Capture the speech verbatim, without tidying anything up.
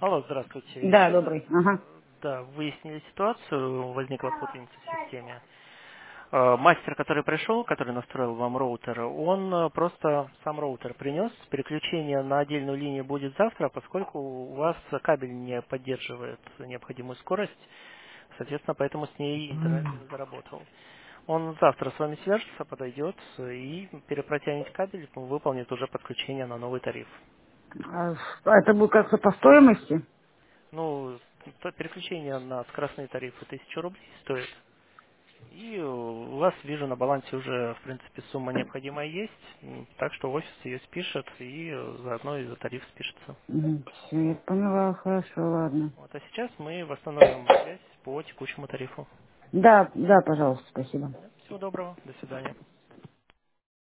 Алло, здравствуйте. Да, Еще раз, добрый. Ага. э, да, выяснили ситуацию, возникла путаница в системе. Э, Мастер, который пришел, который настроил вам роутер, он э, просто сам роутер принес. Переключение на отдельную линию будет завтра, поскольку у вас кабель не поддерживает необходимую скорость, соответственно, поэтому с ней интернет не заработал. Он завтра с вами свяжется, подойдет и перепротянет кабель, выполнит уже подключение на новый тариф. А а это будет как-то по стоимости? Ну, то переключение на скоростные тарифы тысячу рублей стоит. И у вас, вижу, на балансе уже, в принципе, сумма необходимая есть. М, Так что офис ее спишет и э, заодно и за тариф спишется. Все, я поняла, хорошо, ладно. Вот, а сейчас мы восстановим связь по текущему тарифу. Да, да, пожалуйста, спасибо. Всего доброго, до свидания.